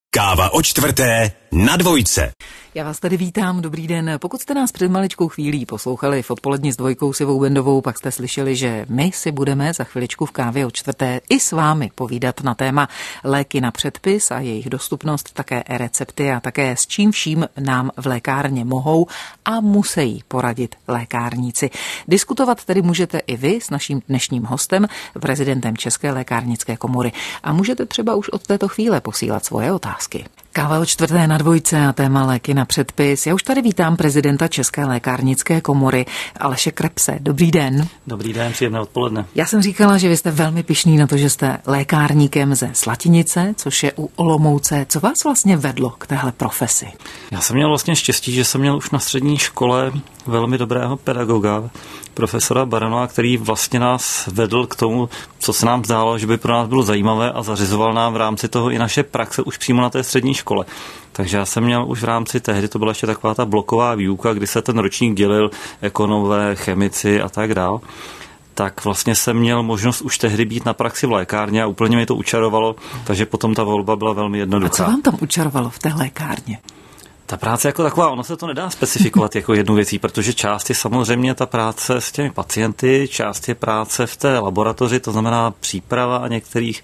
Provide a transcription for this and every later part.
Káva o čtvrté na dvojce. Já vás tady vítám, dobrý den. Pokud jste nás před maličkou chvílí poslouchali v Odpoledni s dvojkou s Ivou Bendovou, pak jste slyšeli, že my si budeme za chviličku v Kávě o čtvrté i s vámi povídat na téma léky na předpis a jejich dostupnost, také recepty a také s čím vším nám v lékárně mohou a musí poradit lékárníci. Diskutovat tedy můžete i vy s naším dnešním hostem, prezidentem České lékárnické komory. A můžete třeba už od této chvíle posílat svoje otázky. Káva o čtvrté na dvojce a téma léky na předpis. Já už tady vítám prezidenta České lékárnické komory Aleše Krepse. Dobrý den. Dobrý den, příjemné odpoledne. Já jsem říkala, že vy jste velmi pyšný na to, že jste lékárníkem ze Slatinice, což je u Olomouce. Co vás vlastně vedlo k téhle profesi? Já jsem měl vlastně štěstí, že jsem měl už na střední škole velmi dobrého pedagoga, profesora Baranova, který vlastně nás vedl k tomu, co se nám zdálo, že by pro nás bylo zajímavé a zařizoval nám v rámci toho i naše praxe už přímo na té střední škole. Takže já jsem měl už v rámci tehdy, to byla ještě taková ta bloková výuka, kdy se ten ročník dělil ekonomové, chemici a tak dál. Tak vlastně jsem měl možnost už tehdy být na praxi v lékárně a úplně mi to učarovalo, takže potom ta volba byla velmi jednoduchá. A co vám tam učarovalo v té lékárně? Ta práce jako taková, ono se to nedá specifikovat jako jednu věcí, protože část je samozřejmě ta práce s těmi pacienty, část je práce v té laboratoři, to znamená příprava některých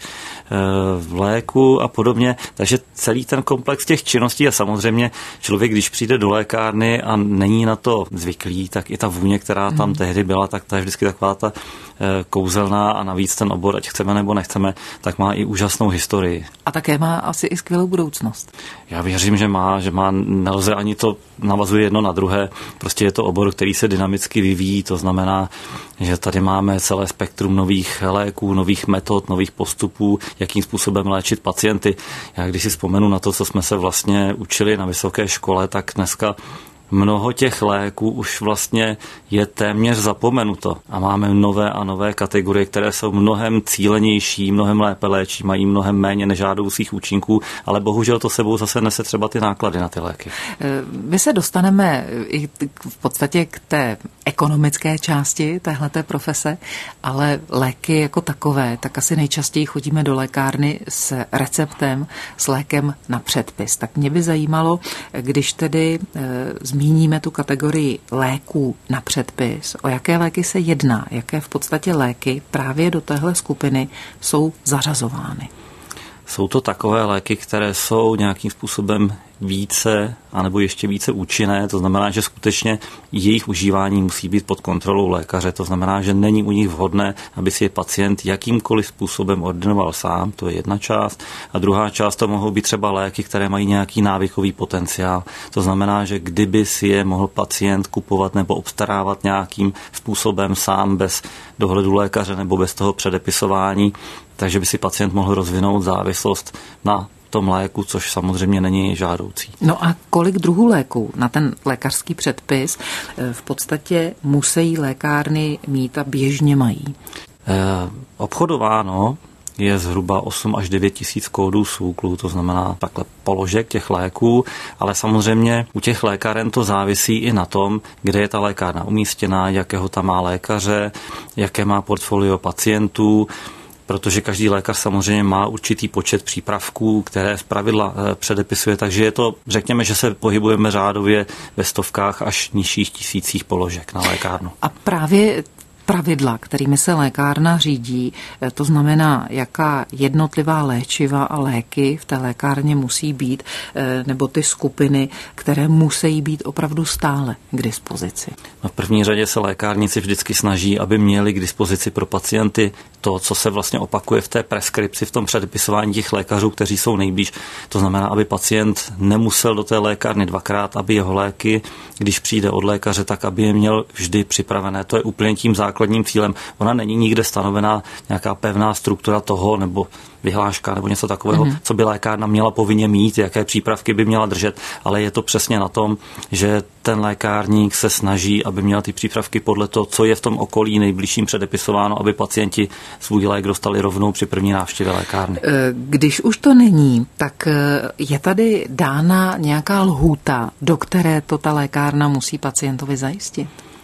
léků a podobně. Takže celý ten komplex těch činností a samozřejmě člověk, když přijde do lékárny a není na to zvyklý, tak i ta vůně, která tam tehdy byla, tak ta je vždycky taková ta kouzelná a navíc ten obor, ať chceme nebo nechceme, tak má i úžasnou historii. A také má asi i skvělou budoucnost. Já věřím, že má, nelze ani to navazuje jedno na druhé. Prostě je to obor, který se dynamicky vyvíjí, to znamená, že tady máme celé spektrum nových léků, nových metod, nových postupů, jakým způsobem léčit pacienty. Já když si vzpomenu na to, co jsme se vlastně učili na vysoké škole, tak dneska mnoho těch léků už vlastně je téměř zapomenuto a máme nové a nové kategorie, které jsou mnohem cílenější, mnohem lépe léčí, mají mnohem méně nežádoucích účinků, ale bohužel to sebou zase nese třeba ty náklady na ty léky. My se dostaneme i v podstatě k té ekonomické části téhleté profese, ale léky jako takové, tak asi nejčastěji chodíme do lékárny s receptem, s lékem na předpis. Tak mě by zajímalo, když tedy zmíníme tu kategorii léků na předpis, o jaké léky se jedná, jaké v podstatě léky právě do téhle skupiny jsou zařazovány. Jsou to takové léky, které jsou nějakým způsobem více anebo ještě více účinné, to znamená, že skutečně jejich užívání musí být pod kontrolou lékaře, to znamená, že není u nich vhodné, aby si je pacient jakýmkoliv způsobem ordinoval sám, to je jedna část, a druhá část to mohou být třeba léky, které mají nějaký návykový potenciál, to znamená, že kdyby si je mohl pacient kupovat nebo obstarávat nějakým způsobem sám bez dohledu lékaře nebo bez toho předepisování, takže by si pacient mohl rozvinout závislost na tom léku, což samozřejmě není žádoucí. No a kolik druhů léků na ten lékařský předpis v podstatě musí lékárny mít a běžně mají? Obchodováno je zhruba 8 až 9 tisíc kódů SÚKLu, to znamená takhle položek těch léků, ale samozřejmě u těch lékáren to závisí i na tom, kde je ta lékárna umístěná, jakého tam má lékaře, jaké má portfolio pacientů, protože každý lékař samozřejmě má určitý počet přípravků, které zpravidla předepisuje, takže je to, řekněme, že se pohybujeme řádově ve stovkách až nižších tisících položek na lékárnu. A právě pravidla, kterými se lékárna řídí, to znamená, jaká jednotlivá léčiva a léky v té lékárně musí být, nebo ty skupiny, které musí být opravdu stále k dispozici. No v první řadě se lékárníci vždycky snaží, aby měli k dispozici pro pacienty to, co se vlastně opakuje v té preskripci, v tom předepisování těch lékařů, kteří jsou nejblíž. To znamená, aby pacient nemusel do té lékárny dvakrát, aby jeho léky, když přijde od lékaře, tak aby je měl vždy připravené. To je úplně tím základním cílem. Ona není nikde stanovená nějaká pevná struktura toho nebo vyhláška nebo něco takového, co by lékárna měla povinně mít, jaké přípravky by měla držet, ale je to přesně na tom, že ten lékárník se snaží, aby měl ty přípravky podle toho, co je v tom okolí nejbližším předepisováno, aby pacienti svůj lék dostali rovnou při první návštěvě lékárny. Když už to není, tak je tady dána nějaká lhůta, do které to ta lékárna musí pacientovi zajistit?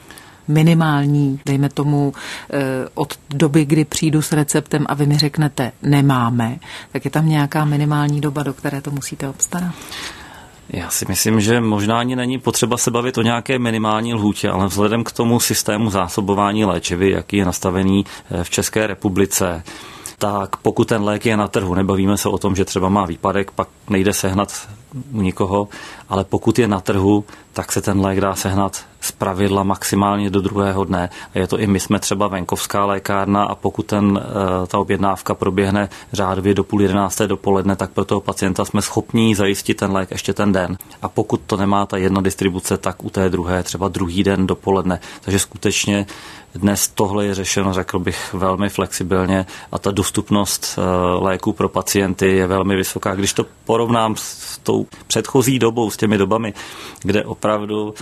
minimální, dejme tomu od doby, kdy přijdu s receptem a vy mi řeknete nemáme, tak je tam nějaká minimální doba, do které to musíte obstarat? Já si myslím, že možná ani není potřeba se bavit o nějaké minimální lhůtě, ale vzhledem k tomu systému zásobování léčivy, jaký je nastavený v České republice, tak pokud ten lék je na trhu, nebavíme se o tom, že třeba má výpadek, pak nejde sehnat u nikoho, ale pokud je na trhu, tak se ten lék dá sehnat zpravidla maximálně do druhého dne. A je to i my jsme třeba venkovská lékárna a pokud ta objednávka proběhne řádově do 10:30 dopoledne, tak pro toho pacienta jsme schopní zajistit ten lék ještě ten den. A pokud to nemá ta jedna distribuce, tak u té druhé třeba druhý den dopoledne. Takže skutečně dnes tohle je řešeno, řekl bych, velmi flexibilně a ta dostupnost léků pro pacienty je velmi vysoká. Když to porovnám s tou předchozí dobou, s těmi dobami, kde opravdu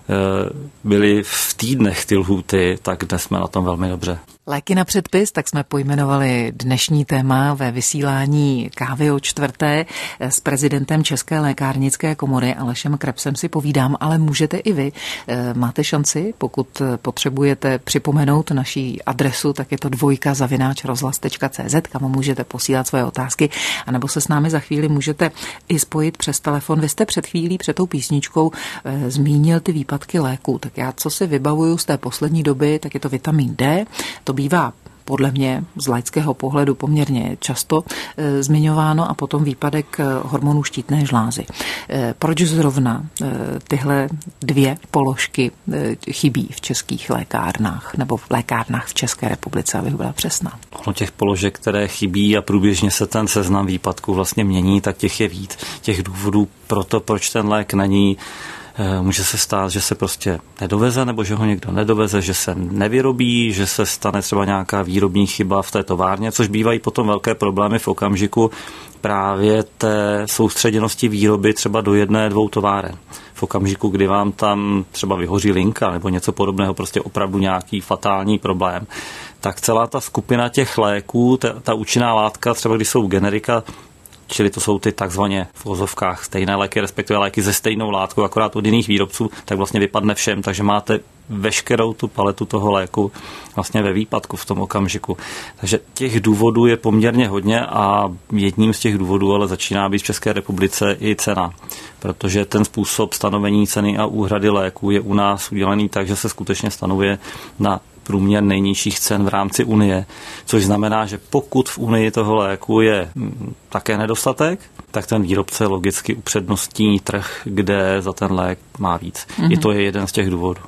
byly v týdnech ty lhůty, tak dnes jsme na tom velmi dobře. Léky na předpis, tak jsme pojmenovali dnešní téma ve vysílání Kávy o čtvrté. S prezidentem České lékárnické komory Alešem Krebsem si povídám, ale můžete i vy. Máte šanci, pokud potřebujete připomenout naší adresu, tak je to 2@rozhlas.cz, kam můžete posílat svoje otázky, anebo se s námi za chvíli můžete i spojit přes telefon. Vy jste před chvílí, před tou písničkou zmínil ty výpadky léků. Tak já, co si vybavuju z té poslední doby, tak je to vitamin D. To bývá podle mě z laického pohledu poměrně často zmiňováno a potom výpadek hormonů štítné žlázy. Proč zrovna tyhle dvě položky chybí v českých lékárnách nebo v lékárnách v České republice, abych byla přesná? Ono těch položek, které chybí a průběžně se ten seznam výpadků vlastně mění, tak těch je víc. Těch důvodů pro to, proč ten lék není. Může se stát, že se prostě nedoveze, nebo že ho někdo nedoveze, že se nevyrobí, že se stane třeba nějaká výrobní chyba v té továrně, což bývají potom velké problémy v okamžiku právě té soustředěnosti výroby třeba do 1-2 továren. V okamžiku, kdy vám tam třeba vyhoří linka nebo něco podobného, prostě opravdu nějaký fatální problém, tak celá ta skupina těch léků, ta účinná látka, třeba když jsou generika, čili to jsou ty takzvaně v uvozovkách stejné léky, respektive léky se stejnou látkou, akorát od jiných výrobců, tak vlastně vypadne všem, takže máte veškerou tu paletu toho léku vlastně ve výpadku v tom okamžiku. Takže těch důvodů je poměrně hodně a jedním z těch důvodů ale začíná být v České republice i cena, protože ten způsob stanovení ceny a úhrady léků je u nás udělaný tak, že se skutečně stanovuje na průměr nejnižších cen v rámci Unie, což znamená, že pokud v Unii toho léku je také nedostatek, tak ten výrobce logicky upřednostní trh, kde za ten lék má víc. I to je jeden z těch důvodů.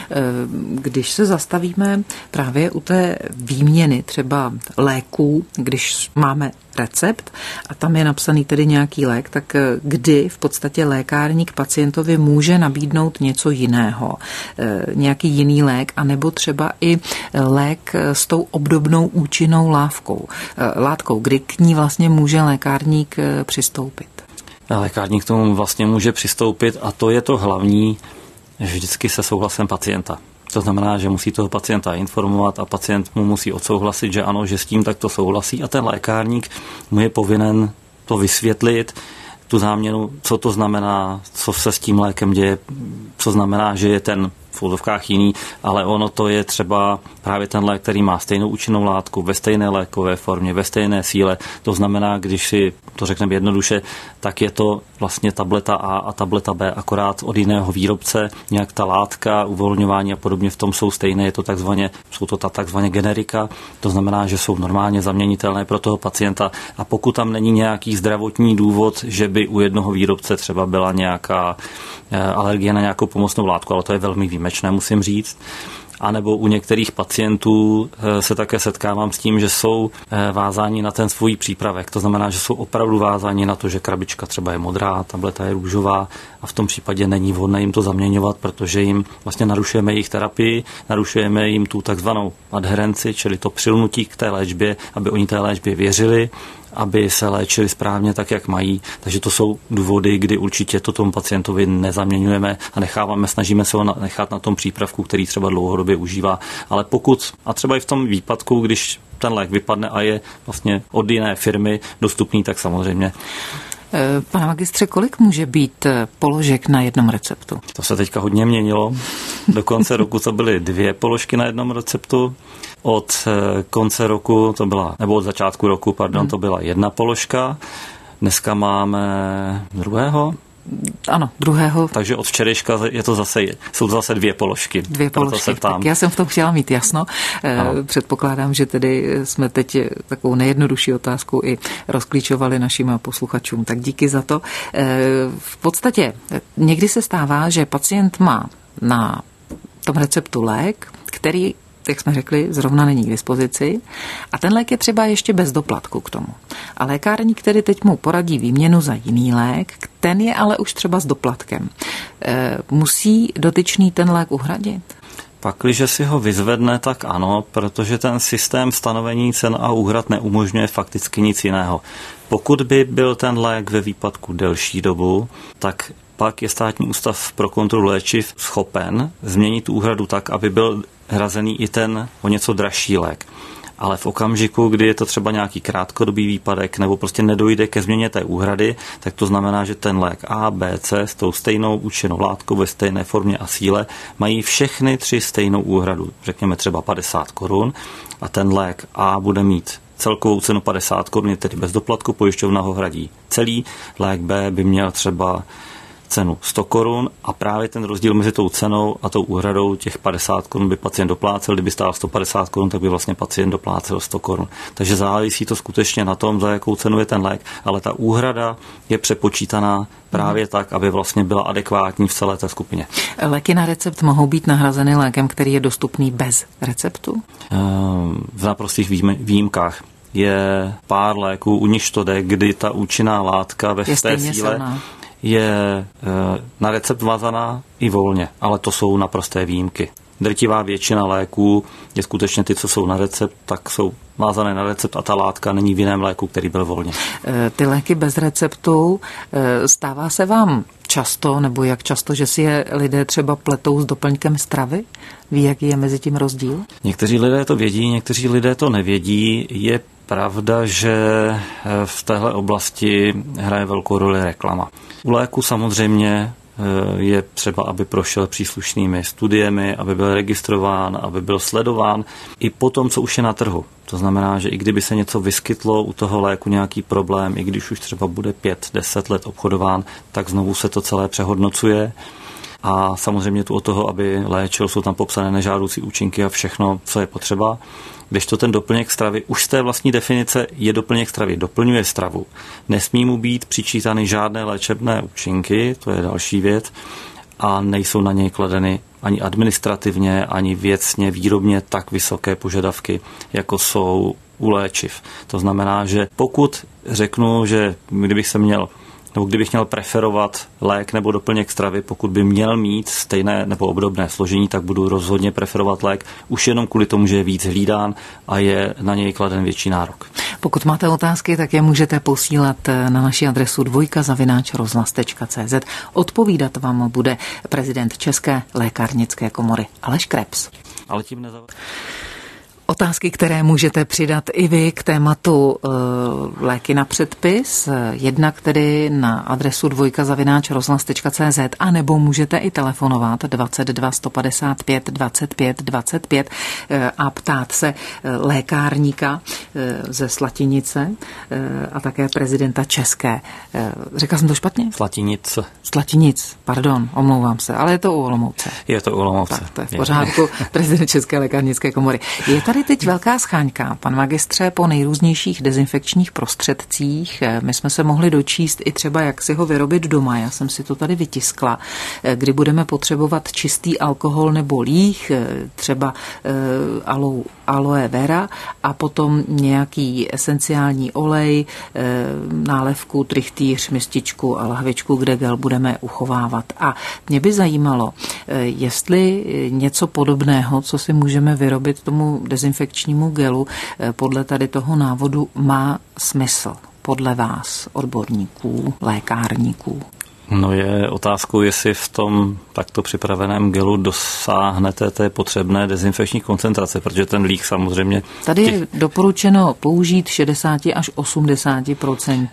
Když se zastavíme právě u té výměny třeba léků, když máme recept a tam je napsaný tedy nějaký lék, tak kdy v podstatě lékárník pacientovi může nabídnout něco jiného, nějaký jiný lék, anebo třeba i lék s tou obdobnou účinnou látkou, kdy k ní vlastně může lékárník přistoupit. Lékárník k tomu vlastně může přistoupit a to je to hlavní, vždycky se souhlasem pacienta. To znamená, že musí toho pacienta informovat a pacient mu musí odsouhlasit, že ano, že s tím takto souhlasí a ten lékárník mu je povinen to vysvětlit, tu záměnu, co to znamená, co se s tím lékem děje, co znamená, že je ten v úzovkách jiný, ale ono to je třeba právě ten lék, který má stejnou účinnou látku, ve stejné lékové formě, ve stejné síle. To znamená, když si to řekneme jednoduše, tak je to vlastně tableta A a tableta B, akorát od jiného výrobce, nějak ta látka, uvolňování a podobně v tom jsou stejné, jsou to takzvaně generika, to znamená, že jsou normálně zaměnitelné pro toho pacienta a pokud tam není nějaký zdravotní důvod, že by u jednoho výrobce třeba byla nějaká alergie na nějakou pomocnou látku, ale to je velmi výjimečné, musím říct. A nebo u některých pacientů se také setkávám s tím, že jsou vázáni na ten svůj přípravek. To znamená, že jsou opravdu vázáni na to, že krabička třeba je modrá, tableta je růžová a v tom případě není vhodné jim to zaměňovat, protože jim vlastně narušujeme jejich terapii, narušujeme jim tu takzvanou adherenci, čili to přilnutí k té léčbě, aby oni té léčbě věřili, aby se léčili správně tak, jak mají. Takže to jsou důvody, kdy určitě to tomu pacientovi nezaměňujeme a snažíme se ho nechat na tom přípravku, který třeba dlouhodobě užívá. Ale pokud, a třeba i v tom výpadku, když ten lék vypadne a je vlastně od jiné firmy dostupný, tak samozřejmě Pane magistře, kolik může být položek na jednom receptu? To se teďka hodně měnilo. Do konce roku to byly 2 položky na jednom receptu. Od konce roku to byla, nebo od začátku roku, to byla 1 položka. Dneska máme 2. Ano, 2. Takže od včerejška jsou to zase 2 položky. 2 položky, tak já jsem v tom chtěla mít jasno. Předpokládám, že tedy jsme teď takovou nejjednodušší otázku i rozklíčovali našim posluchačům. Tak díky za to. V podstatě někdy se stává, že pacient má na tom receptu lék, který, jak jsme řekli, zrovna není k dispozici a ten lék je třeba ještě bez doplatku k tomu. A lékárník, který teď mu poradí výměnu za jiný lék, ten je ale už třeba s doplatkem. Musí dotyčný ten lék uhradit? Pakliže si ho vyzvedne, tak ano, protože ten systém stanovení cen a úhrad neumožňuje fakticky nic jiného. Pokud by byl ten lék ve výpadku delší dobu, tak pak je Státní ústav pro kontrolu léčiv schopen změnit úhradu tak, aby byl hrazený i ten o něco dražší lék. Ale v okamžiku, kdy je to třeba nějaký krátkodobý výpadek nebo prostě nedojde ke změně té úhrady, tak to znamená, že ten lék A, B, C s tou stejnou účinnou látkou ve stejné formě a síle mají všechny 3 stejnou úhradu. Řekněme třeba 50 korun a ten lék A bude mít celkovou cenu 50 korun, tedy bez doplatku, pojišťovna ho hradí celý, lék B by měl třeba cenu 100 korun a právě ten rozdíl mezi tou cenou a tou úhradou těch 50 korun by pacient doplácel, kdyby stál 150 korun, tak by vlastně pacient doplácel 100 korun. Takže závisí to skutečně na tom, za jakou cenu je ten lék, ale ta úhrada je přepočítaná právě tak, aby vlastně byla adekvátní v celé té skupině. Léky na recept mohou být nahrazeny lékem, který je dostupný bez receptu? V naprostých výjimkách. Je pár léků, u nichž to jde, kdy ta účinná látka ve té síle je na recept vázaná i volně, ale to jsou naprosté výjimky. Drtivá většina léků je skutečně ty, co jsou na recept, tak jsou vázané na recept a ta látka není v jiném léku, který byl volně. Ty léky bez receptu, stává se vám často, nebo jak často, že si je lidé třeba pletou s doplňkem stravy? Ví, jaký je mezi tím rozdíl? Někteří lidé to vědí, někteří lidé to nevědí. Je pravda, že v téhle oblasti hraje velkou roli reklama. U léku samozřejmě je třeba, aby prošel příslušnými studiemi, aby byl registrován, aby byl sledován i po tom, co už je na trhu. To znamená, že i kdyby se něco vyskytlo u toho léku nějaký problém, i když už třeba bude 5-10 let obchodován, tak znovu se to celé přehodnocuje. A samozřejmě tu od toho, aby léčil, jsou tam popsané nežádoucí účinky a všechno, co je potřeba. Kdežto ten doplněk stravy už z té vlastní definice je doplněk stravy, doplňuje stravu. Nesmí mu být přičítány žádné léčebné účinky, to je další věc, a nejsou na něj kladeny ani administrativně, ani věcně, výrobně tak vysoké požadavky, jako jsou u léčiv. To znamená, že pokud řeknu, že kdybych měl preferovat lék nebo doplněk stravy, pokud by měl mít stejné nebo obdobné složení, tak budu rozhodně preferovat lék už jenom kvůli tomu, že je víc hlídán a je na něj kladen větší nárok. Pokud máte otázky, tak je můžete posílat na naši adresu dvojka@rozhlas.cz. Odpovídat vám bude prezident České lékárnické komory Aleš Krebs. Ale tím Otázky, které můžete přidat i vy k tématu léky na předpis, jednak tedy na adresu dvojka@rozhlas.cz, a nebo můžete i telefonovat 22 155 25 25 a ptát se lékárníka ze Slatinice a také prezidenta České. Řekla jsem to špatně? Slatinic, pardon, omlouvám se, ale je to u Olomouce. Je to u Olomouce. Tak, to je v pořádku, prezident České lékárnické komory. Je tady teď velká scháňka, pan magistře, po nejrůznějších dezinfekčních prostředcích. My jsme se mohli dočíst i třeba, jak si ho vyrobit doma. Já jsem si to tady vytiskla, kdy budeme potřebovat čistý alkohol nebo líh, třeba aloe vera a potom nějaký esenciální olej, nálevku, trichtýř, mističku a lahvičku, kde gel budeme uchovávat. A mě by zajímalo, jestli něco podobného, co si můžeme vyrobit tomu dezinfekčnímu gelu, podle tady toho návodu má smysl podle vás, odborníků, lékárníků? No je otázkou, jestli v tom takto připraveném gelu dosáhnete té potřebné dezinfekční koncentrace, protože ten líh samozřejmě... Tady je doporučeno použít 60 až 80%.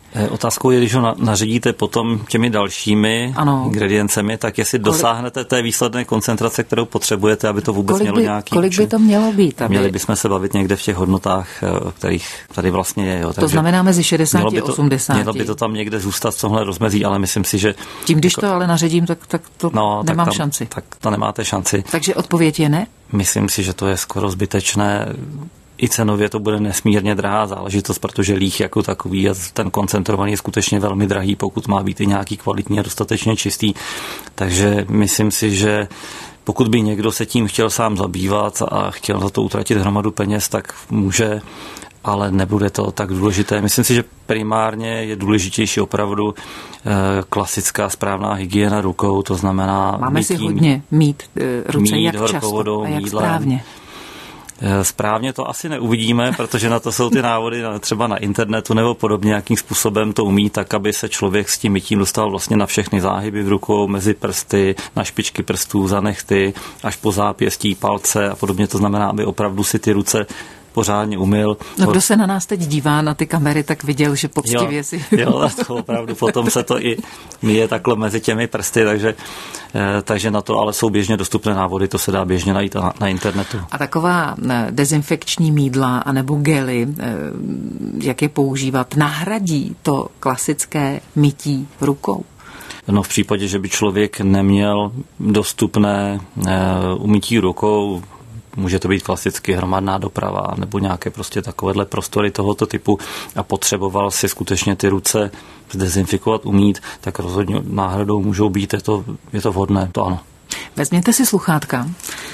Otázkou je, když ho naředíte potom těmi dalšími ingrediencemi, tak jestli dosáhnete té výsledné koncentrace, kterou potřebujete, aby to vůbec mělo nějaký Kolik by to mělo být? Měli bychom se bavit někde v těch hodnotách, kterých tady vlastně je. Jo. To znamená mezi 60 a 80. Mělo by to tam někde zůstat v tomhle rozmezí, ale myslím si, že... Tím, když to ale naředím, tak to nemám šanci. Tak to nemáte šanci. Takže odpověď je ne? Myslím si, že to je skoro zbytečné. I cenově to bude nesmírně drahá záležitost, protože líh jako takový a ten koncentrovaný je skutečně velmi drahý, pokud má být i nějaký kvalitní a dostatečně čistý. Takže myslím si, že pokud by někdo se tím chtěl sám zabývat a chtěl za to utratit hromadu peněz, tak může, ale nebude to tak důležité. Myslím si, že primárně je důležitější opravdu klasická správná hygiena rukou, to znamená máme si hodně mít ruce jak často vodou, a jak správně. Správně to asi neuvidíme, protože na to jsou ty návody třeba na internetu nebo podobně, jakým způsobem to umí, tak aby se člověk s tím mytím dostal vlastně na všechny záhyby v rukou, mezi prsty, na špičky prstů, za nehty, až po zápěstí, palce a podobně. To znamená, aby opravdu si ty ruce pořádně umyl. No, kdo se na nás teď dívá na ty kamery, tak viděl, že poctivě si... Jo, to opravdu potom se to i myje takhle mezi těmi prsty, takže na to ale jsou běžně dostupné návody, to se dá běžně najít na internetu. A taková dezinfekční mýdla anebo gely, jak je používat, nahradí to klasické mytí rukou? No v případě, že by člověk neměl dostupné umytí rukou, může to být klasicky hromadná doprava nebo nějaké prostě takovéhle prostory tohoto typu a potřeboval si skutečně ty ruce zdezinfikovat, umýt, tak rozhodně náhradou můžou být, je to vhodné, to ano. Vezměte si sluchátka.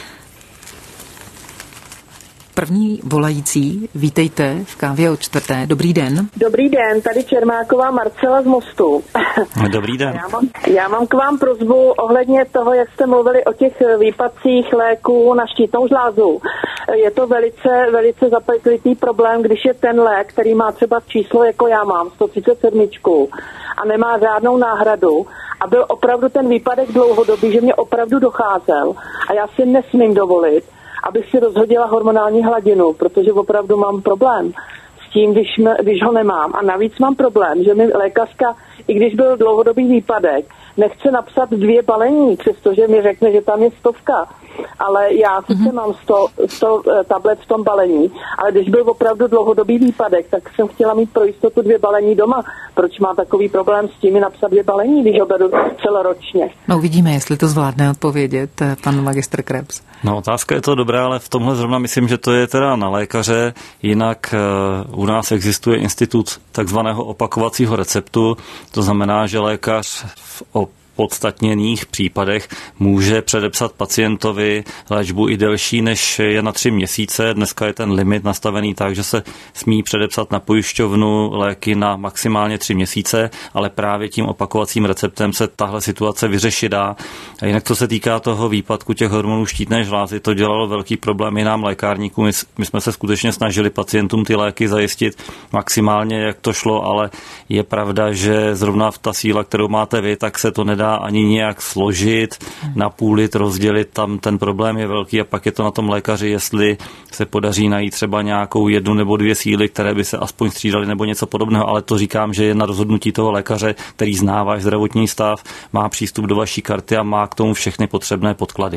První volající, vítejte v Kávě o čtvrté. Dobrý den. Dobrý den, tady Čermáková Marcela z Mostu. Dobrý den. Já mám k vám prosbu ohledně toho, jak jste mluvili o těch výpadcích léků na štítnou žlázu. Je to velice zapeklitý problém, když je ten lék, který má třeba číslo, jako já mám, 137 a nemá žádnou náhradu a byl opravdu ten výpadek dlouhodobý, že mě opravdu docházel a já si nesmím dovolit, abych si rozhodila hormonální hladinu, protože opravdu mám problém s tím, když ho nemám. A navíc mám problém, že mi lékařka, i když byl dlouhodobý výpadek, nechce napsat 2 balení, přestože mi řekne, že tam je 100. Ale já sice mám 100 tablet v tom balení, ale když byl opravdu dlouhodobý výpadek, tak jsem chtěla mít pro jistotu 2 balení doma. Proč má takový problém s tím napsat 2 balení, když ho beru celoročně? No uvidíme, jestli to zvládne odpovědět pan magistr Krebs. No otázka je to dobrá, ale v tomhle zrovna myslím, že to je teda na lékaře. Jinak u nás existuje institut takzvaného opakovacího receptu. To znamená, že lékař v podstatněných případech může předepsat pacientovi léčbu i delší, než je na 3 měsíce. Dneska je ten limit nastavený tak, že se smí předepsat na pojišťovnu léky na maximálně 3 měsíce, ale právě tím opakovacím receptem se tahle situace vyřešit dá. A jinak co se týká toho výpadku těch hormonů štítné žlázy, to dělalo velký problém i nám lékárníkům. My jsme se skutečně snažili pacientům ty léky zajistit maximálně, jak to šlo, ale je pravda, že zrovna v ta síla, kterou máte vy, tak se to nedá ani nějak složit, napůlit, rozdělit, tam ten problém je velký a pak je to na tom lékaři, jestli se podaří najít třeba nějakou 1 nebo 2 síly, které by se aspoň střídaly nebo něco podobného, ale to říkám, že je na rozhodnutí toho lékaře, který zná váš zdravotní stav, má přístup do vaší karty a má k tomu všechny potřebné podklady.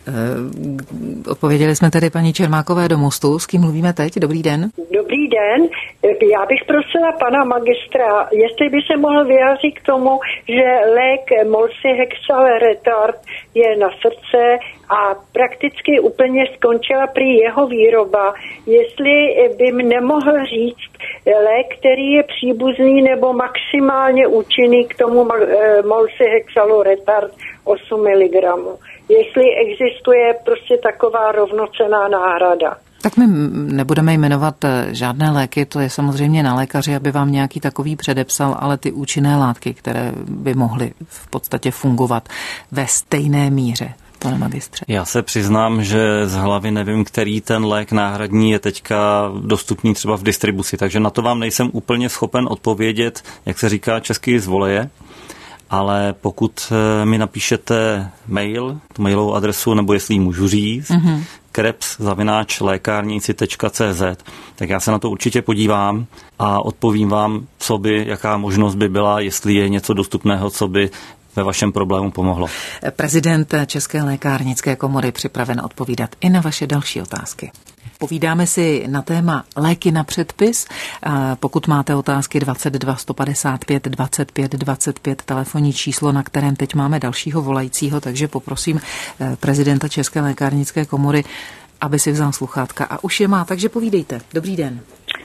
Odpověděli jsme tedy paní Čermákové do Mostu. S kým mluvíme teď? Dobrý den. Dobrý den. Já bych prosila pana magistra, jestli by se mohl vyjádřit k tomu, že lék Molsihexal retard je na srdce a prakticky úplně skončila prý jeho výroba. Jestli by mi nemohl říct lék, který je příbuzný nebo maximálně účinný k tomu Molsihexalu retard 8 mg. Jestli existuje prostě taková rovnocenná náhrada. Tak my nebudeme jmenovat žádné léky, to je samozřejmě na lékaři, aby vám nějaký takový předepsal, ale ty účinné látky, které by mohly v podstatě fungovat ve stejné míře. Pane magistře. Já se přiznám, že z hlavy nevím, který ten lék náhradní je teďka dostupný třeba v distribuci, takže na to vám nejsem úplně schopen odpovědět, jak se říká česky z voleje. Ale pokud mi napíšete mail, tu mailovou adresu, nebo jestli ji můžu říct, krebs@lékárnici.cz, tak já se na to určitě podívám a odpovím vám, jaká možnost by byla, jestli je něco dostupného, co by ve vašem problému pomohlo. Prezident České lékárnické komory připraven odpovídat i na vaše další otázky. Povídáme si na téma léky na předpis. Pokud máte otázky 22 155 25 25, telefonní číslo, na kterém teď máme dalšího volajícího, takže poprosím prezidenta České lékárnické komory, aby si vzal sluchátka a už je má, takže povídejte. Dobrý den.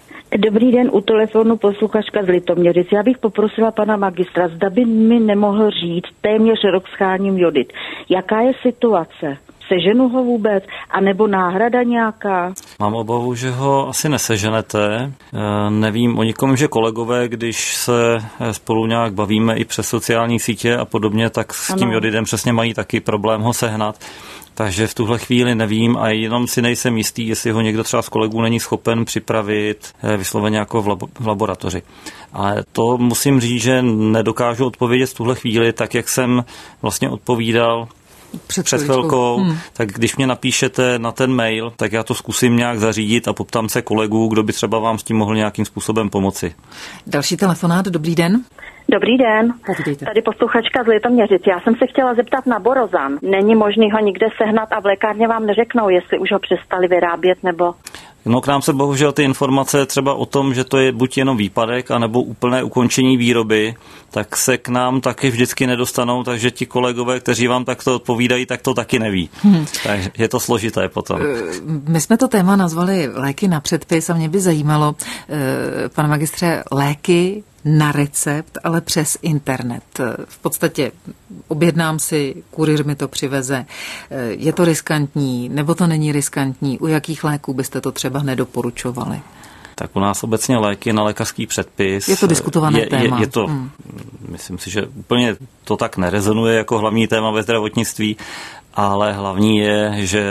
Dobrý den, u telefonu posluchačka z Litoměřic. Já bych poprosila pana magistra, zda by mi nemohl říct, téměř rok scháním jodid. Jaká je situace? Seženu ho vůbec? A nebo náhrada nějaká? Mám obavu, že ho asi neseženete. Nevím o nikom, že kolegové, když se spolu nějak bavíme i přes sociální sítě a podobně, tak s tím jodidem přesně mají taky problém ho sehnat. Takže v tuhle chvíli nevím a jenom si nejsem jistý, jestli ho někdo třeba z kolegů není schopen připravit vysloveně jako v laboratoři. Ale to musím říct, že nedokážu odpovědět v tuhle chvíli, tak jak jsem vlastně odpovídal před chvilkou, tak když mě napíšete na ten mail, tak já to zkusím nějak zařídit a poptám se kolegů, kdo by třeba vám s tím mohl nějakým způsobem pomoci. Další telefonát, dobrý den. Dobrý den, Povídejte. Tady posluchačka z Litoměřic. Já jsem se chtěla zeptat na Borozan. Není možný ho nikde sehnat a v lékárně vám neřeknou, jestli už ho přestali vyrábět nebo... No k nám se bohužel ty informace třeba o tom, že to je buď jenom výpadek, anebo úplné ukončení výroby, tak se k nám taky vždycky nedostanou, takže ti kolegové, kteří vám takto odpovídají, tak to taky neví. Takže je to složité potom. My jsme to téma nazvali léky na předpis a mě by zajímalo, pane magistře, léky na recept, ale přes internet. V podstatě objednám si, kurýr mi to přiveze. Je to riskantní, nebo to není riskantní? U jakých léků byste to třeba nedoporučovali? Tak u nás obecně léky na lékařský předpis. Je to diskutované téma. Je to, myslím si, že úplně to tak nerezonuje jako hlavní téma ve zdravotnictví, ale hlavní je, že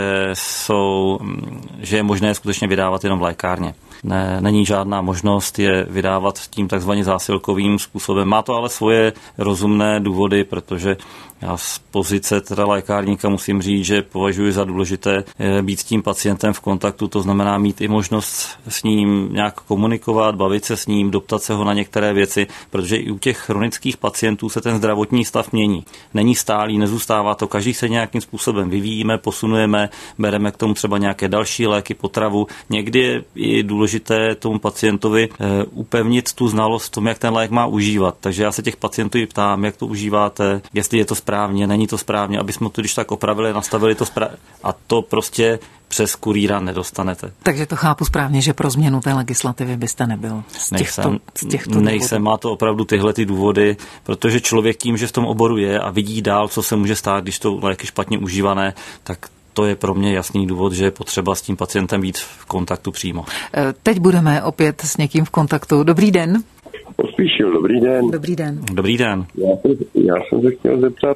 je možné skutečně vydávat jenom v lékárně. Není žádná možnost je vydávat tím takzvaně zásilkovým způsobem. Má to ale svoje rozumné důvody, protože já z pozice teda lékárníka musím říct, že považuji za důležité být s tím pacientem v kontaktu, to znamená mít i možnost s ním nějak komunikovat, bavit se s ním, doptat se ho na některé věci, protože i u těch chronických pacientů se ten zdravotní stav mění. Není stálý, nezůstává to, každý se nějakým způsobem vyvíjíme, posunujeme, bereme k tomu třeba nějaké další léky, potravu. Někdy je i důležité tomu pacientovi upevnit tu znalost v tom, jak ten lék má užívat. Takže já se těch pacientů i ptám, jak to užíváte, jestli je to správně, není to správně, aby jsme to když tak opravili, nastavili to správně. A to prostě přes kurýra nedostanete. Takže to chápu správně, že pro změnu té legislativy byste nebyl z těchto Nejsem, má to opravdu tyhle ty důvody, protože člověk tím, že v tom oboru je a vidí dál, co se může stát, když to léky špatně užívané, tak to je pro mě jasný důvod, že je potřeba s tím pacientem být v kontaktu přímo. Teď budeme opět s někým v kontaktu. Dobrý den. Pospíšil, dobrý den. Dobrý den. Dobrý den. Já jsem se chtěl zeptat,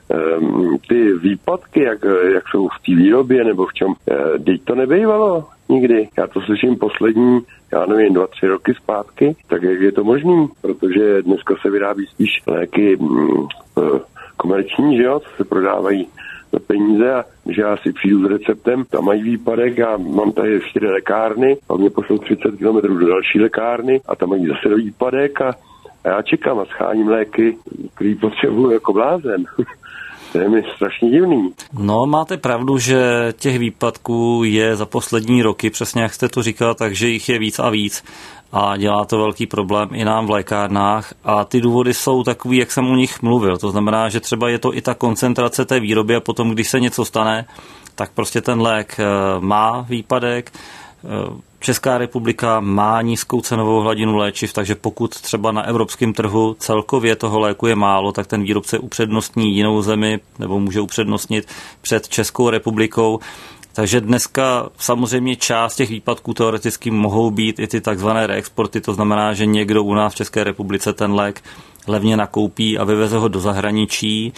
ty výpadky, jak jsou v té výrobě nebo v čem, teď to nebejvalo nikdy. Já to slyším poslední, 2-3 roky zpátky, tak jak je to možný? Protože dneska se vyrábí spíš léky komerční, že jo, co se prodávají za peníze a když já si přijdu s receptem, tam mají výpadek, já mám tady 4 lékárny a mě pošlou 30 km do další lékárny a tam mají zase výpadek a já čekám a scháním léky, který potřebuju jako blázen. To je mi strašně divný. No, máte pravdu, že těch výpadků je za poslední roky, přesně jak jste to říkal, takže jich je víc a víc a dělá to velký problém i nám v lékárnách a ty důvody jsou takový, jak jsem o nich mluvil. To znamená, že třeba je to i ta koncentrace té výroby a potom, když se něco stane, tak prostě ten lék má výpadek. Česká republika má nízkou cenovou hladinu léčiv, takže pokud třeba na evropském trhu celkově toho léku je málo, tak ten výrobce upřednostní jinou zemi nebo může upřednostnit před Českou republikou. Takže dneska samozřejmě část těch výpadků teoreticky mohou být i ty takzvané reexporty, to znamená, že někdo u nás v České republice ten lék levně nakoupí a vyveze ho do zahraničí.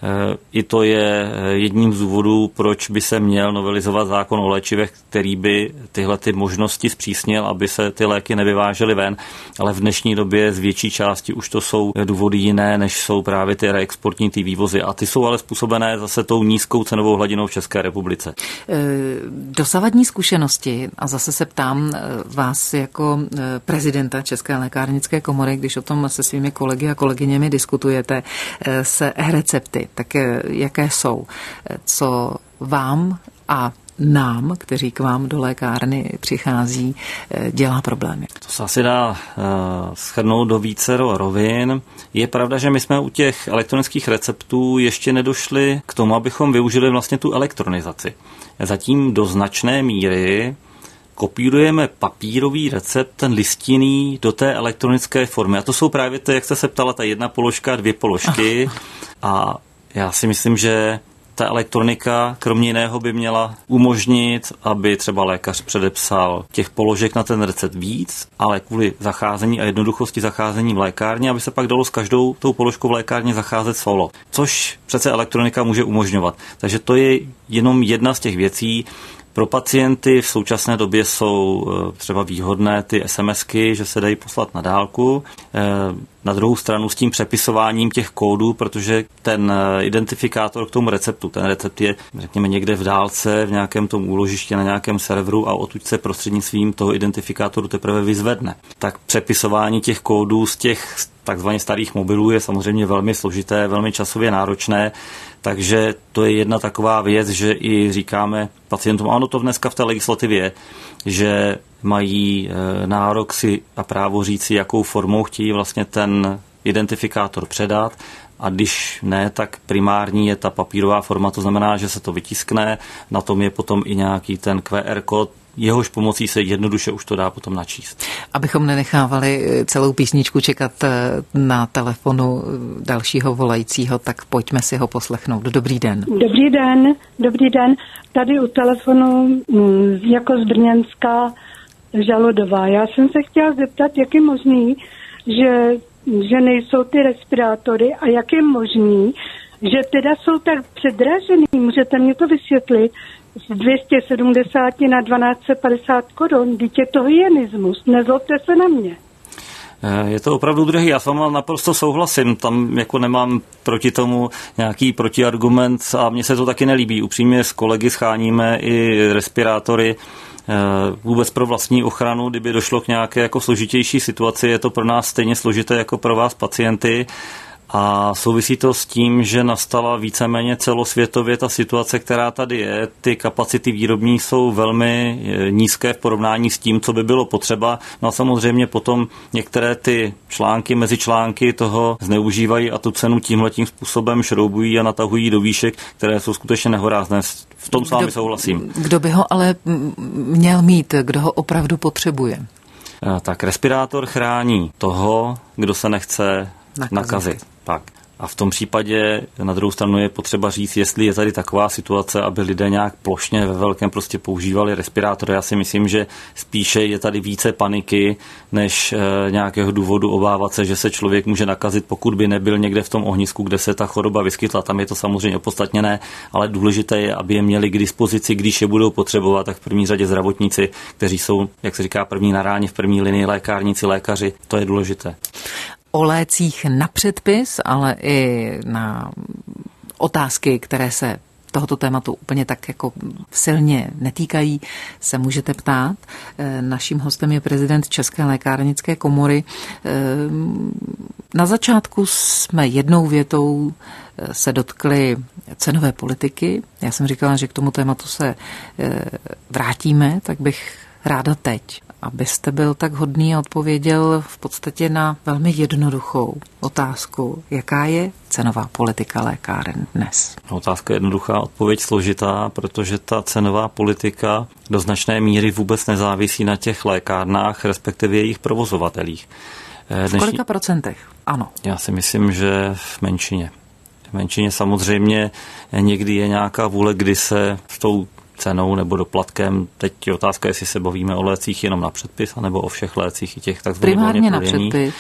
I to je jedním z důvodů, proč by se měl novelizovat zákon o léčivech, který by tyhle ty možnosti zpřísnil, aby se ty léky nevyvážely ven, ale v dnešní době z větší části už to jsou důvody jiné, než jsou právě ty reexportní ty vývozy. A ty jsou ale způsobené zase tou nízkou cenovou hladinou v České republice. Dosavadní zkušenosti, a zase se ptám vás jako prezidenta České lékárnické komory, když o tom se svými kolegy a kolegyněmi diskutujete, se recepty, tak jaké jsou? Co vám a nám, kteří k vám do lékárny přichází, dělá problémy? To se asi dá shrnout do vícero rovin. Je pravda, že my jsme u těch elektronických receptů ještě nedošli k tomu, abychom využili vlastně tu elektronizaci. Zatím do značné míry kopírujeme papírový recept, ten listinný, do té elektronické formy. A to jsou právě to, jak jste se ptala, ta jedna položka, dvě položky. A já si myslím, že ta elektronika kromě jiného by měla umožnit, aby třeba lékař předepsal těch položek na ten recept víc, ale kvůli zacházení a jednoduchosti zacházení v lékárně, aby se pak dalo s každou tou položkou v lékárně zacházet solo. Což přece elektronika může umožňovat. Takže to je jenom jedna z těch věcí. Pro pacienty v současné době jsou třeba výhodné ty SMSky, že se dají poslat na dálku. Na druhou stranu s tím přepisováním těch kódů, protože ten identifikátor k tomu receptu, ten recept je, řekněme, někde v dálce, v nějakém tom úložišti, na nějakém serveru a odtud se prostřednictvím toho identifikátoru teprve vyzvedne. Tak přepisování těch kódů z těch takzvaně starých mobilů je samozřejmě velmi složité, velmi časově náročné, takže to je jedna taková věc, že i říkáme pacientům, ano, to dneska v té legislativě je, že mají nárok si a právo říci, jakou formou chtějí vlastně ten identifikátor předat, a když ne, tak primární je ta papírová forma, to znamená, že se to vytiskne, na tom je potom i nějaký ten QR kód, jehož pomocí se jednoduše už to dá potom načíst. Abychom nenechávali celou písničku čekat na telefonu dalšího volajícího, tak pojďme si ho poslechnout. Dobrý den. Dobrý den. Tady u telefonu jako z Brněnska Žaludová. Já jsem se chtěla zeptat, jak je možný, že nejsou ty respirátory a jak je možný, že teda jsou tak předražený. Můžete mě to vysvětlit? Z 270 na 1250 korun. Vždyť je to hygienismus. Nezlobte se na mě. Je to opravdu drahý, já s váma naprosto souhlasím, tam jako nemám proti tomu nějaký protiargument a mně se to taky nelíbí. Upřímně s kolegy scháníme i respirátory vůbec pro vlastní ochranu, kdyby došlo k nějaké jako složitější situaci, je to pro nás stejně složité jako pro vás pacienty. A souvisí to s tím, že nastala víceméně celosvětově ta situace, která tady je. Ty kapacity výrobní jsou velmi nízké v porovnání s tím, co by bylo potřeba. No a samozřejmě potom některé ty články, mezičlánky toho zneužívají a tu cenu tímhletím způsobem šroubují a natahují do výšek, které jsou skutečně nehorázné. V tom s vámi souhlasím. Kdo by ho ale měl mít? Kdo ho opravdu potřebuje? Tak respirátor chrání toho, kdo se nechce nakazit. Tak. A v tom případě na druhou stranu je potřeba říct, jestli je tady taková situace, aby lidé nějak plošně ve velkém prostě používali respirátory. Já si myslím, že spíše je tady více paniky, než nějakého důvodu obávat se, že se člověk může nakazit, pokud by nebyl někde v tom ohnisku, kde se ta choroba vyskytla. Tam je to samozřejmě opodstatněné, ale důležité je, aby je měli k dispozici, když je budou potřebovat, tak v první řadě zdravotníci, kteří jsou, jak se říká, první na ráně, v první linii lékárníci, lékaři. To je důležité. O lécích na předpis, ale i na otázky, které se tohoto tématu úplně tak jako silně netýkají, se můžete ptát. Naším hostem je prezident České lékárnické komory. Na začátku jsme jednou větou se dotkli cenové politiky. Já jsem říkala, že k tomu tématu se vrátíme, tak bych ráda teď, abyste byl tak hodný a odpověděl v podstatě na velmi jednoduchou otázku. Jaká je cenová politika lékáren dnes? Otázka je jednoduchá, odpověď složitá, protože ta cenová politika do značné míry vůbec nezávisí na těch lékárnách, respektive jejich provozovatelích. V kolika procentech? Ano. Já si myslím, že v menšině. V menšině samozřejmě někdy je nějaká vůle, kdy se s tou cenou nebo doplatkem. Teď je otázka, jestli se bavíme o lécích jenom na předpis, anebo o všech lécích i těch takzvaných primárně na předpis.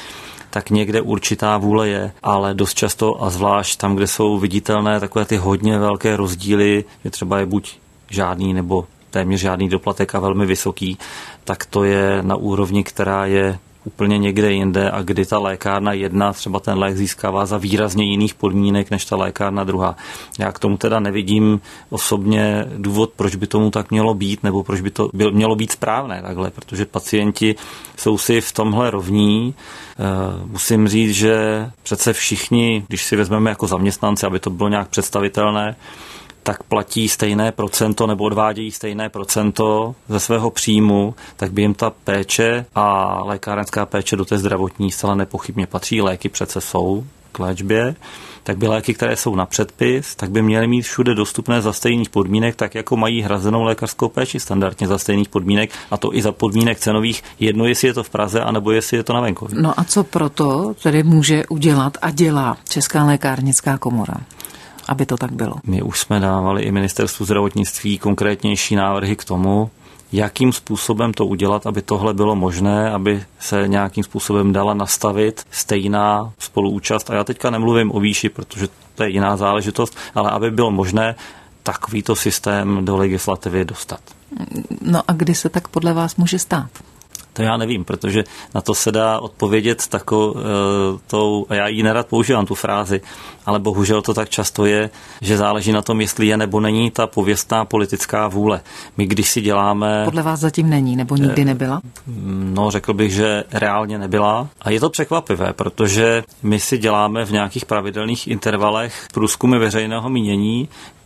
tak někde určitá vůle je, ale dost často a zvlášť tam, kde jsou viditelné takové ty hodně velké rozdíly, že třeba je buď žádný nebo téměř žádný doplatek a velmi vysoký, tak to je na úrovni, která je úplně někde jinde a kdy ta lékárna jedna třeba ten lék získává za výrazně jiných podmínek než ta lékárna druhá. Já k tomu teda nevidím osobně důvod, proč by tomu tak mělo být, nebo proč by to mělo být správné takhle, protože pacienti jsou si v tomhle rovní. Musím říct, že přece všichni, když si vezmeme jako zaměstnanci, aby to bylo nějak představitelné, tak platí stejné procento nebo odvádějí stejné procento ze svého příjmu, tak by jim ta péče a lékárenská péče do té zdravotní zcela nepochybně patří. Léky přece jsou k léčbě, tak by léky, které jsou na předpis, tak by měly mít všude dostupné za stejných podmínek, tak jako mají hrazenou lékařskou péči standardně za stejných podmínek, a to i za podmínek cenových, jedno jestli je to v Praze, anebo jestli je to na venkově. No a co proto tedy může udělat a dělá Česká lékárnická komora, aby to tak bylo? My už jsme dávali i ministerstvu zdravotnictví konkrétnější návrhy k tomu, jakým způsobem to udělat, aby tohle bylo možné, aby se nějakým způsobem dala nastavit stejná spoluúčast. A já teďka nemluvím o výši, protože to je jiná záležitost, ale aby bylo možné takovýto systém do legislativy dostat. No a kdy se tak podle vás může stát? To já nevím, protože na to se dá odpovědět takovou, a já ji nerad používám, tu frázi, ale bohužel to tak často je, že záleží na tom, jestli je nebo není ta pověstná politická vůle. My když si děláme... Podle vás zatím není, nebo nikdy nebyla? No, řekl bych, že reálně nebyla. A je to překvapivé, protože my si děláme v nějakých pravidelných intervalech průzkumy veřejného mínění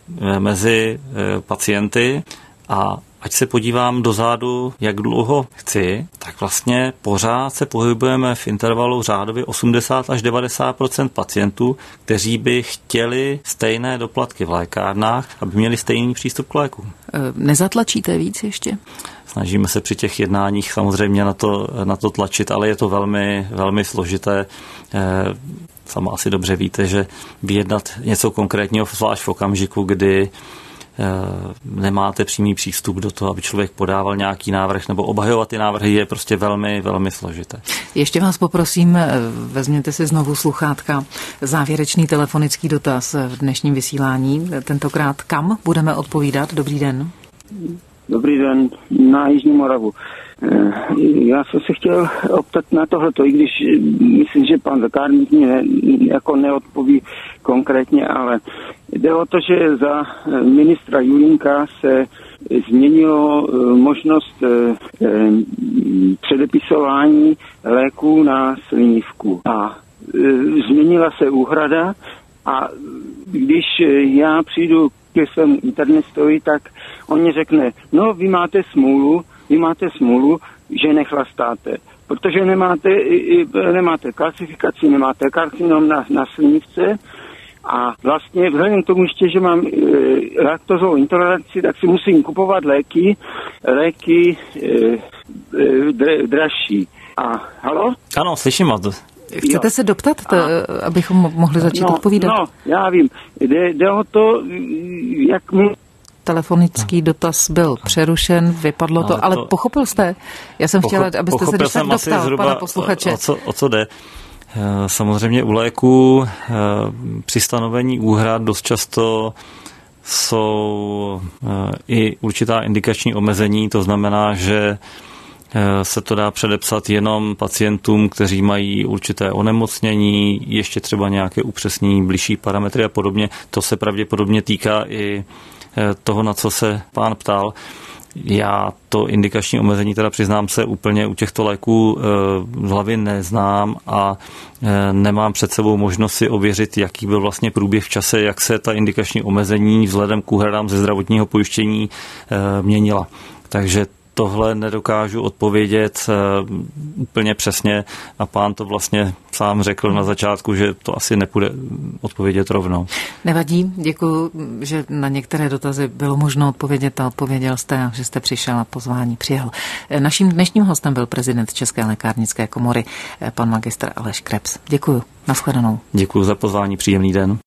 mezi pacienty a ať se podívám dozadu, jak dlouho chci, tak vlastně pořád se pohybujeme v intervalu řádově 80 až 90% pacientů, kteří by chtěli stejné doplatky v lékárnách, aby měli stejný přístup k lékům. Nezatlačíte víc ještě? Snažíme se při těch jednáních samozřejmě na to tlačit, ale je to velmi, velmi složité. Sama asi dobře víte, že vyjednat něco konkrétního, zvlášť v okamžiku, kdy nemáte přímý přístup do toho, aby člověk podával nějaký návrh nebo obhajovat ty návrhy, je prostě velmi, velmi složité. Ještě vás poprosím, vezměte si znovu sluchátka. Závěrečný telefonický dotaz v dnešním vysílání. Tentokrát kam budeme odpovídat? Dobrý den. Dobrý den, na Jižní Moravu. Já jsem se chtěl optat na tohleto, i když myslím, že pan lékárník mě neodpoví konkrétně, ale jde o to, že za ministra Julínka se změnilo možnost předepisování léků na slinivku a změnila se úhrada a když já přijdu ke svému internistovi, tak on mi řekne, no vy máte smůlu, že nechlastáte, protože nemáte klasifikaci, nemáte karcinom na slinivce a vlastně vzhledem k tomu ještě, že mám laktozovou intoleranci, tak si musím kupovat léky dražší. A halo? Ano, slyším vás. Chcete se doptat, abychom mohli začít odpovídat? No, já vím. Jde o to, jak mu... Telefonický dotaz byl přerušen, vypadlo to, ale pochopil jste? Já jsem chtěla, abyste se tak doptal, pana posluchače. O co jde? Samozřejmě u léků při stanovení úhrad dost často jsou i určitá indikační omezení, to znamená, že se to dá předepsat jenom pacientům, kteří mají určité onemocnění, ještě třeba nějaké upřesnění, bližší parametry a podobně. To se pravděpodobně týká i toho, na co se pán ptal. Já to indikační omezení, teda přiznám se, úplně u těchto léků z hlavy neznám a nemám před sebou možnost si ověřit, jaký byl vlastně průběh v čase, jak se ta indikační omezení vzhledem k úhradám ze zdravotního pojištění měnila. Takže tohle nedokážu odpovědět úplně přesně a pán to vlastně sám řekl na začátku, že to asi nepůjde odpovědět rovnou. Nevadí, děkuji, že na některé dotazy bylo možno odpovědět a odpověděl jste a že jste přišel a pozvání přijal. Naším dnešním hostem byl prezident České lékárnické komory, pan magistr Aleš Krebs. Děkuji, nashledanou. Děkuji za pozvání, příjemný den.